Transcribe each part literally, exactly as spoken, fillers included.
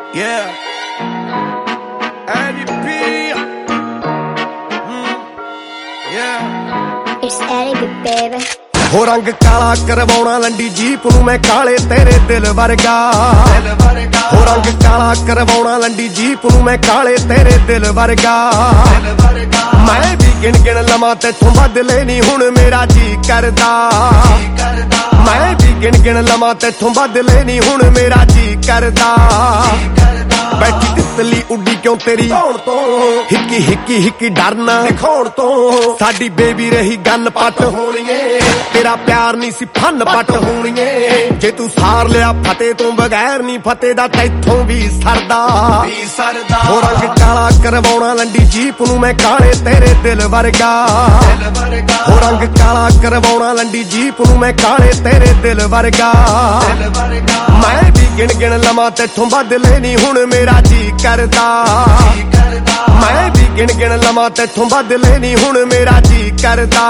Yeah. Eddie P. Mm. Yeah. It's Eddie baby. ਹੋ ਰੰਗ ਕਾਲਾ ਕਰਵਾਉਣਾ ਲੰਡੀ ਜੀਪ ਨੂੰ ਮੈਂ ਕਾਲੇ ਤੇਰੇ ਦਿਲ ਵਰਗਾ ਹੋ ਰੰਗ ਕਾਲਾ ਕਰਵਾਉਣਾ ਲੰਡੀ ਜੀਪ ਨੂੰ ਮੈਂ ਕਾਲੇ ਤੇਰੇ ਦਿਲ ਵਰਗਾ ਮੈਂ ਵੀ ਗਿਣ ਗਿਣ ਲਵਾਂ ਤੈਥੋਂ ਬਦਲੇ ਨਹੀਂ ਹੁਣ ਮੇਰਾ ਜੀ ਕਰਦਾ ਮੈਂ ਵੀ ਗਿਣ ਗਿਣ ਲਵਾਂ ਤੈਥੋਂ ਬਦਲੇ ਨਹੀਂ ਹੁਣ ਮੇਰਾ ਜੀ ਕਰਦਾ ਬੈਠੀ ਤਿਤਲੀ ਉੱਡੀ ਕਿਉਂ ਤੇਰੀ ਹੋਣ ਤੋਂ ਹਿੱਕੀ ਹਿੱਕੀ ਹਿੱਕੀ ਡਰਨਾ ਦਿਖਾਉਣ ਤੋਂ ਸਾਡੀ ਬੇਬੀ ਰਹੀ ਗੰਨ ਪੱਟ ਹੋਣੀਏ ਤੇਰਾ ਪਿਆਰ ਨਹੀਂ ਸੀ ਫਨ ਪੱਟ ਹੋਣੀਏ ਜੇ ਤੂੰ ਸਾਰ ਲਿਆ ਫਤਿਹ ਤੋਂ ਬਗੈਰ ਨਹੀਂ ਫਤਿਹ ਦਾ ਤੈਥੋਂ ਵੀ ਸਰਦਾ ਵੀ ਸਰਦਾ ਹੋ ਰੰਗ ਕਾਲਾ ਕਰਵਾਉਣਾ ਲੰਡੀ ਜੀਪ ਨੂੰ ਮੈਂ ਕਾਲੇ ਤੇਰੇ ਦਿਲ ਵਰਗਾ ਹੋ ਰੰਗ ਕਾਲਾ ਕਰਵਾਉਣਾ ਲੰਡੀ ਜੀਪ ਨੂੰ ਮੈਂ ਕਾਲੇ ਤੇਰੇ ਦਿਲ ਵਰਗਾ ਮੈਂ ਵੀ ਗਿਣ ਗਿਣ ਲਵਾਂ ਤੈਥੋਂ ਬਦਲੇ ਨਹੀਂ ਹੁਣ ਮੇਰਾ ਜੀ ਕਰਦਾ ਮੈਂ ਵੀ ਗਿਣ ਗਿਣ ਲਵਾਂ ਤੈਥੋਂ ਬਦਲੇ ਨਹੀਂ ਹੁਣ ਮੇਰਾ ਜੀ ਕਰਦਾ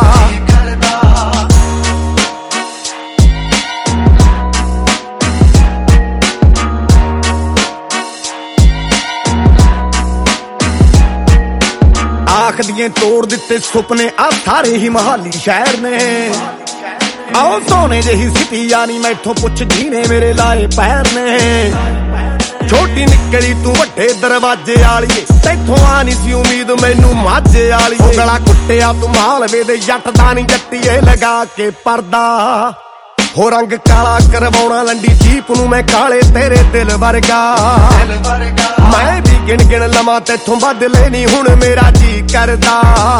ਆਖ ਦੀਆਂ ਤੋੜ ਦਿੱਤੇ ਸੁਪਨੇ ਆ ਸਾਰੇ ਹੀ ਮਹਾਲੀ ਸ਼ਹਿਰ ਨੇ ਆਓ ਸੋਨੇ ਜਿਹੀ ਸਿੱਟੀ ਯਾਨੀ ਮੈਥੋਂ ਪੁੱਛ ਜੀਨੇ ਮੇਰੇ ਲਾਏ ਪੈਰ ਨੇ ਛੋਟੀ ਨਿਕਲੀ ਤੂੰ ਵੱਡੇ ਦਰਵਾਜ਼ੇ ਵਾਲੀ ਤੈਥੋਂ ਆ ਨਹੀਂ ਸੀ ਉਮੀਦ ਮੈਨੂੰ ਮਾਝੇ ਵਾਲੀ ਗਲਾ ਕੁੱਟਿਆ ਤੂੰ ਮਾਲਵੇ ਦੇ ਜੱਟ ਦਾ ਨਹੀਂ ਜੱਟੀਏ ਲਗਾ ਕੇ ਪਰਦਾ ਹੋ ਰੰਗ ਕਾਲਾ ਕਰਵਾਉਣਾ ਲੰਡੀ ਜੀਪ ਨੂੰ ਮੈਂ ਕਾਲੇ ਤੇਰੇ ਦਿਲ ਵਰਗਾ ਮੈਂ ਵੀ ਗਿਣ ਗਿਣ ਲਵਾਂ ਤੈਥੋਂ ਬਦਲੇ ਨਹੀਂ ਹੁਣ ਮੇਰਾ ਜੀ ਕਰਦਾ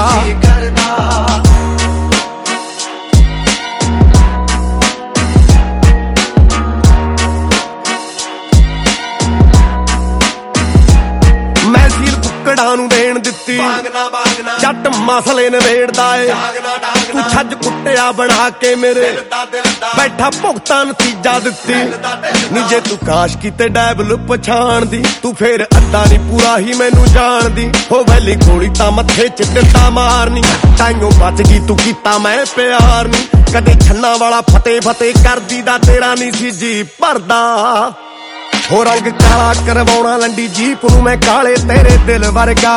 ਮੈਂ ਸੀਲ ਕੁੱਕੜਾਂ ਨੂੰ ਦੇਣ ਦਿੱਤੀ ਜੱਟ ਮਸਲੇ ਨਵੇੜਦਾ ਏ ਤੂੰ ਛੱਜ ਕੁੱਟਿਆ ਬਣਾ ਕੇ ਮੇਰੇ ਬੈਠਾ ਭੁਗਤਾਂ ਨਤੀਜਾ ਦਿੱਤੀ ਨੀ ਜੇ ਤੂੰ ਕਾਸ਼ ਕੀਤੇ ਡੈਬਲ ਪਛਾਣਦੀ ਤੂੰ ਫੇਰ ਅੱਧਾ ਨਹੀਂ ਪੂਰਾ ਹੀ ਮੈਨੂੰ ਜਾਣਦੀ ਹੋ ਵੈਲੀ ਗੋਲੀ ਤਾਂ ਮੱਥੇ ਚ ਡੰਡਾ ਮਾਰਨੀ ਤਾਈਓ ਬਚ ਗਈ ਤੂੰ ਕੀਤਾ ਮੈਂ ਪਿਆਰ ਨਹੀਂ ਕਦੇ ਛੰਨਾ ਵਾਲਾ ਫਤਿਹ ਫਤਿਹ ਕਰਦੀ ਦਾ ਤੇਰਾ ਨਹੀਂ ਸੀ ਜੀ ਭਰਦਾ ਹੋ ਰੰਗ ਕਾਲਾ ਕਰਵਾਉਣਾ ਲੰਡੀ ਜੀਪ ਨੂੰ ਮੈਂ ਕਾਲੇ ਤੇਰੇ ਦਿਲ ਵਰਗਾ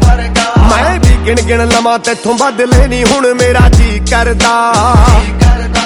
ਮੈਂ ਵੀ ਗਿਣ ਗਿਣ ਲਵਾਂ ਤੈਥੋਂ ਬਦਲੇ ਨਹੀਂ ਹੁਣ ਮੇਰਾ ਜੀ ਕਰਦਾ